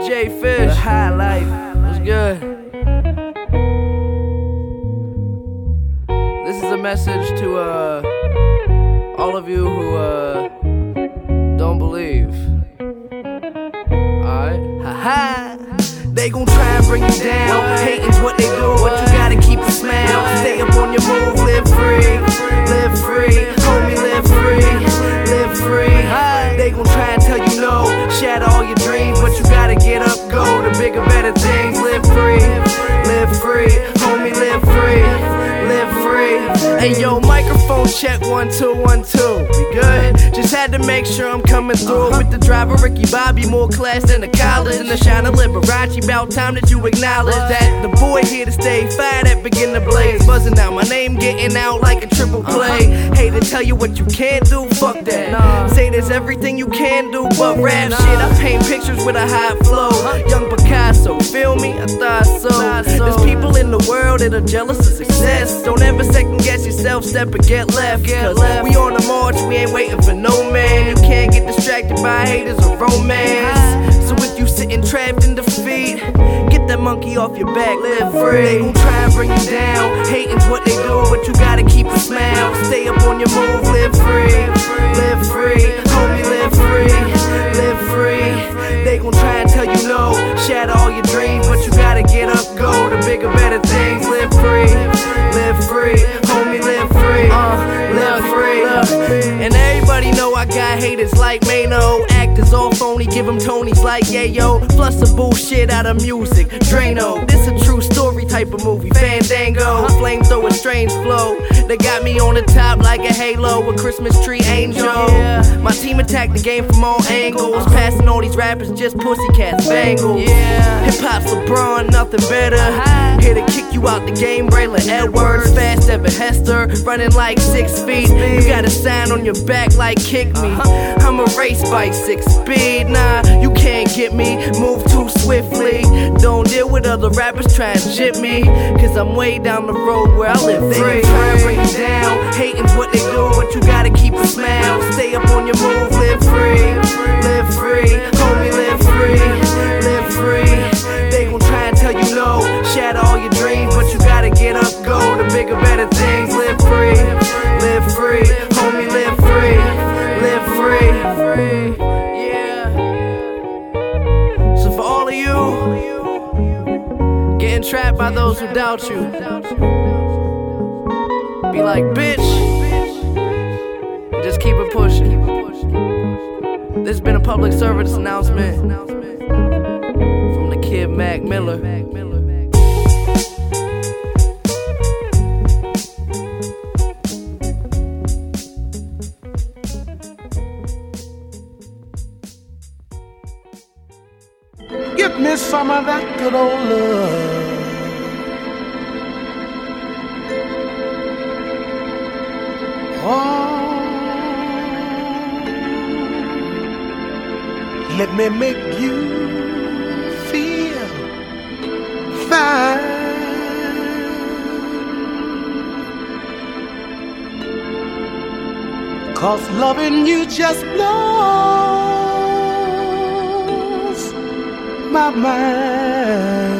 J Fish, the High Life. What's good? This is a message to all of you who don't believe. Alright? Haha. They gon' try and bring you down. Hating's what they do, but you gotta keep a smile. Stay up on your move, live free. Live free, homie, live free. Live free. They gon' try and tell you no, shatter all your dreams, but you gotta get up, go to bigger, better things. Live free, homie, live free. Live free. Hey yo, microphone check 1 2 1 2. We good? Just had to make sure I'm coming through with the driver Ricky Bobby, more class than the college and the shine of Liberace. About time that you acknowledge that the boy here to stay. Fire that begin to blaze, buzzing out my name, getting out like a triple play. Hate to tell you what you can't do, fuck that. Say there's everything you can do, but rap shit. I paint pictures with a high flow. Young Picasso, feel me? I thought so. There's people in the world that are jealous of success. Don't ever second guess yourself, step or get left. Cause we on the march, we ain't waiting for no man. You can't get distracted by haters or romance. So if you sitting trapped in defeat, get that monkey off your back, live free. They gon' try and bring you down. Hating's what they do, but you gotta keep a smile. Stay up on your move, live free. Live free, homie, live free. Live free. They gon' try and tell you no, shatter all your dreams, but you gotta get up, go to bigger, better things. Live free, homie, live free. Live free. And everybody know I got haters like Mano. Actors all phony, give them Tonys like yayo. Plus the bullshit out of music, Drano. This a true story type of movie, Fandango. Flamethrower, strange flow. They got me on the top like a halo, a Christmas tree angel. My team attacked the game from all angles, passing all these rappers just pussycats, bangles. Hip-hop's LeBron, nothing better. Here to kick you out the game, Braylon Edwards. Fast Evan Hester, running like 6 feet. You got a sign on your back like kick me. I'm a race bike, 6 speed. Nah, you can't get me, move too swiftly. Don't deal with other rappers trying to jip me, cause I'm way down the road where I live free. They try and bring you down. Hating's what they do, but you gotta keep a smile. Stay up on your move, live free. Live free, homie, live free. Live free. They gon' try and tell you no, shatter all your dreams, but you gotta get up, go to bigger, better things. Live free, homie, live free. Live free. Yeah. So for all of you getting trapped by those who doubt you, be like, bitch, just keep it pushing. This has been a public service announcement from the kid Mac Miller. Give me some of that good old love. Oh, let me make you feel fine. 'Cause loving you just blows my mind.